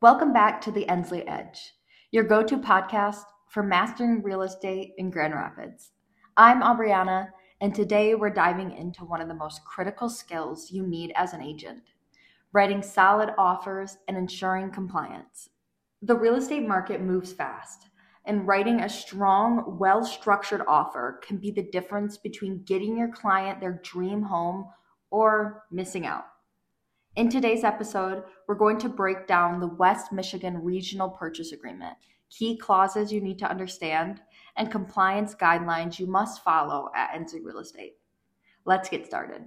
Welcome back to the Ensley Edge, your go-to podcast for mastering real estate in Grand Rapids. I'm Aubriana, and today we're diving into one of the most critical skills you need as an agent: writing solid offers and ensuring compliance. The real estate market moves fast, and writing a strong, well-structured offer can be the difference between getting your client their dream home or missing out. In today's episode, we're going to break down the West Michigan Regional Purchase Agreement, key clauses you need to understand, and compliance guidelines you must follow at Ensley Real Estate. Let's get started.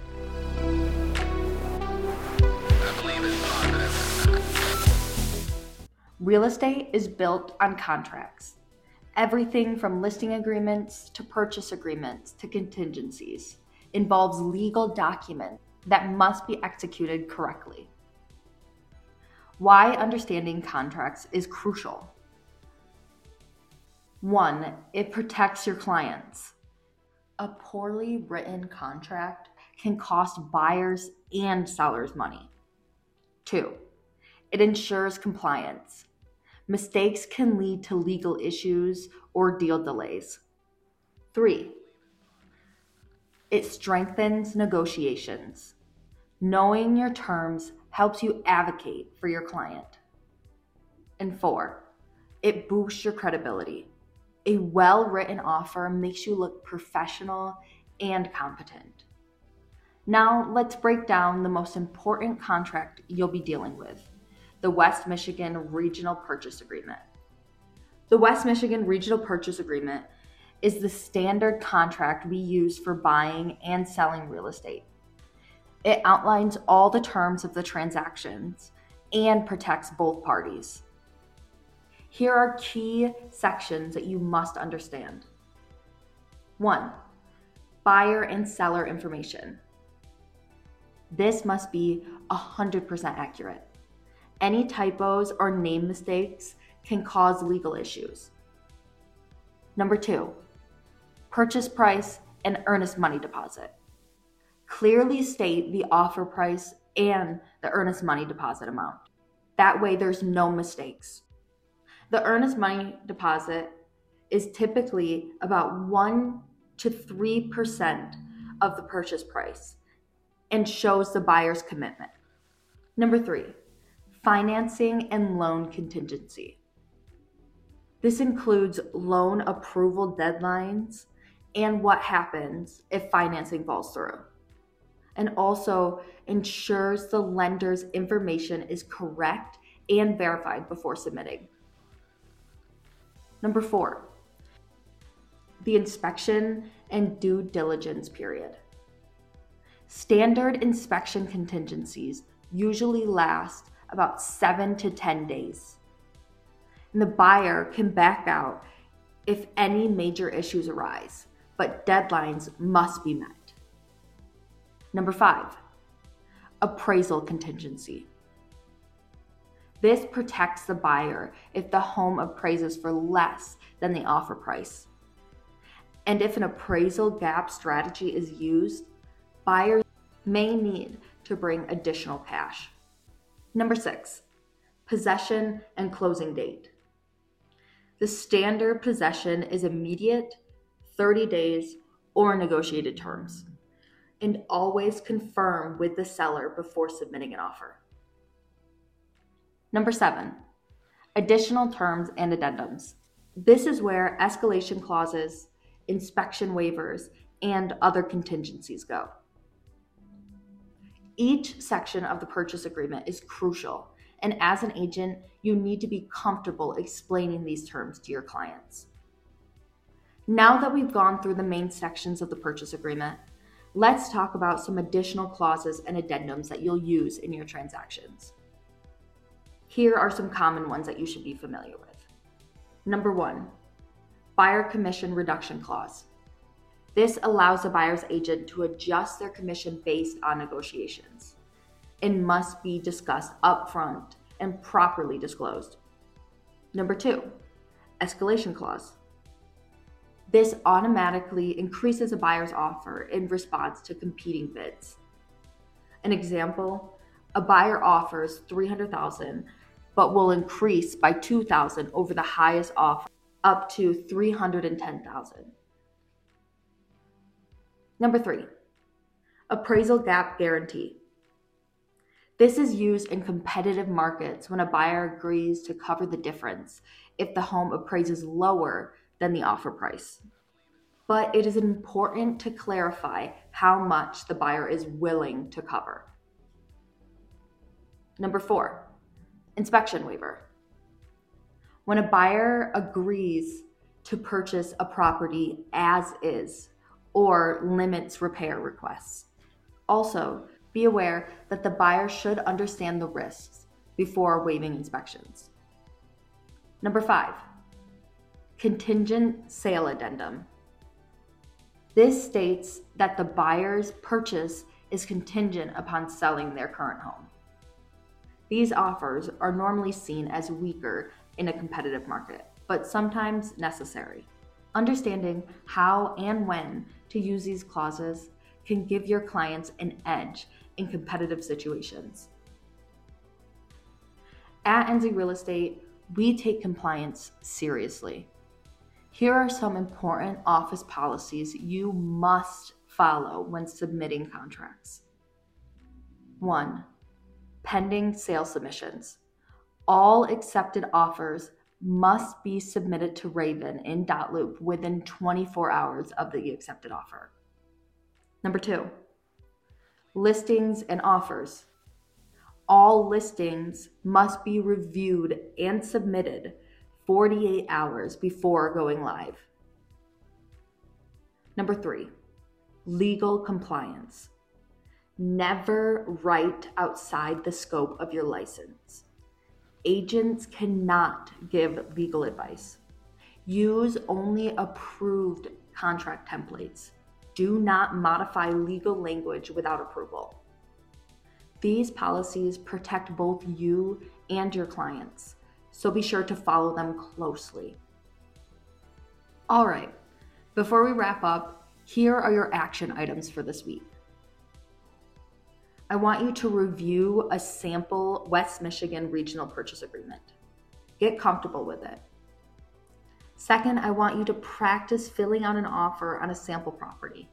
Real estate is built on contracts. Everything from listing agreements to purchase agreements to contingencies involves legal documents that must be executed correctly. Why understanding contracts is crucial. 1, it protects your clients. A poorly written contract can cost buyers and sellers money. 2, it ensures compliance. Mistakes can lead to legal issues or deal delays. 3, it strengthens negotiations. Knowing your terms helps you advocate for your client. And 4, it boosts your credibility. A well-written offer makes you look professional and competent. Now let's break down the most important contract you'll be dealing with: the West Michigan Regional Purchase Agreement. The West Michigan Regional Purchase Agreement is the standard contract we use for buying and selling real estate. It outlines all the terms of the transactions and protects both parties. Here are key sections that you must understand. 1, buyer and seller information. This must be 100% accurate. Any typos or name mistakes can cause legal issues. 2, purchase price and earnest money deposit. Clearly state the offer price and the earnest money deposit amount. That way there's no mistakes. The earnest money deposit is typically about 1 to 3% of the purchase price and shows the buyer's commitment. 3, financing and loan contingency. This includes loan approval deadlines and what happens if financing falls through, and also ensures the lender's information is correct and verified before submitting. 4, the inspection and due diligence period. Standard inspection contingencies usually last about 7 to 10 days. And the buyer can back out if any major issues arise, but deadlines must be met. 5, appraisal contingency. This protects the buyer if the home appraises for less than the offer price. And if an appraisal gap strategy is used, buyers may need to bring additional cash. 6, possession and closing date. The standard possession is immediate, 30 days, or negotiated terms, and always confirm with the seller before submitting an offer. 7, additional terms and addendums. This is where escalation clauses, inspection waivers, and other contingencies go. Each section of the purchase agreement is crucial, and as an agent, you need to be comfortable explaining these terms to your clients. Now that we've gone through the main sections of the purchase agreement, let's talk about some additional clauses and addendums that you'll use in your transactions. Here are some common ones that you should be familiar with. 1, buyer commission reduction clause. This allows the buyer's agent to adjust their commission based on negotiations and must be discussed upfront and properly disclosed. 2, escalation clause. This automatically increases a buyer's offer in response to competing bids. An example, a buyer offers $300,000, but will increase by $2,000 over the highest offer, up to $310,000. Number 3, appraisal gap guarantee. This is used in competitive markets when a buyer agrees to cover the difference if the home appraises lower than the offer price. But it is important to clarify how much the buyer is willing to cover. Number 4, inspection waiver. When a buyer agrees to purchase a property as is or limits repair requests. Also, be aware that the buyer should understand the risks before waiving inspections. Number 5, contingent sale addendum. This states that the buyer's purchase is contingent upon selling their current home. These offers are normally seen as weaker in a competitive market, but sometimes necessary. Understanding how and when to use these clauses can give your clients an edge in competitive situations. At NZ Real Estate, we take compliance seriously. Here are some important office policies you must follow when submitting contracts. 1, pending sale submissions. All accepted offers must be submitted to Raven in dotloop within 24 hours of the accepted offer. Number 2, listings and offers. All listings must be reviewed and submitted 48 hours before going live. Number 3, legal compliance. Never write outside the scope of your license. Agents cannot give legal advice. Use only approved contract templates. Do not modify legal language without approval. These policies protect both you and your clients, so be sure to follow them closely. All right, before we wrap up, here are your action items for this week. I want you to review a sample West Michigan Regional Purchase Agreement. Get comfortable with it. Second, I want you to practice filling out an offer on a sample property.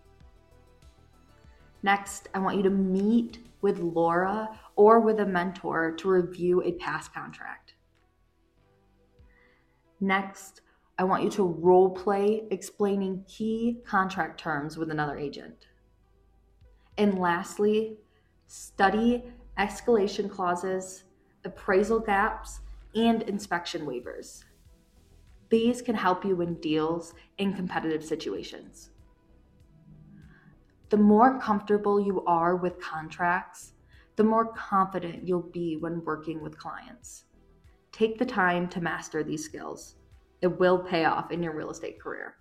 Next, I want you to meet with Laura or with a mentor to review a past contract. Next, I want you to role play explaining key contract terms with another agent. And lastly, study escalation clauses, appraisal gaps, and inspection waivers. These can help you win deals in competitive situations. The more comfortable you are with contracts, the more confident you'll be when working with clients. Take the time to master these skills. It will pay off in your real estate career.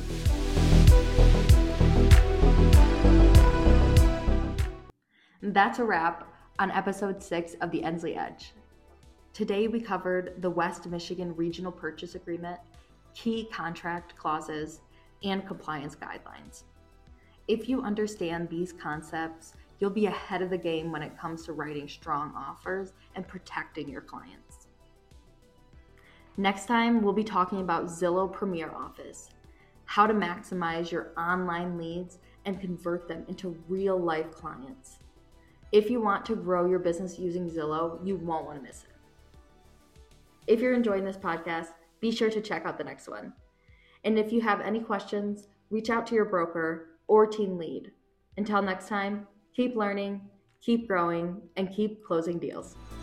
That's a wrap on episode 6 of the Ensley Edge. Today we covered the West Michigan Regional Purchase Agreement, key contract clauses, and compliance guidelines. If you understand these concepts, you'll be ahead of the game when it comes to writing strong offers and protecting your clients. Next time, we'll be talking about Zillow Premier Office, how to maximize your online leads and convert them into real-life clients. If you want to grow your business using Zillow, you won't want to miss it. If you're enjoying this podcast, be sure to check out the next one. And if you have any questions, reach out to your broker or team lead. Until next time, keep learning, keep growing, and keep closing deals.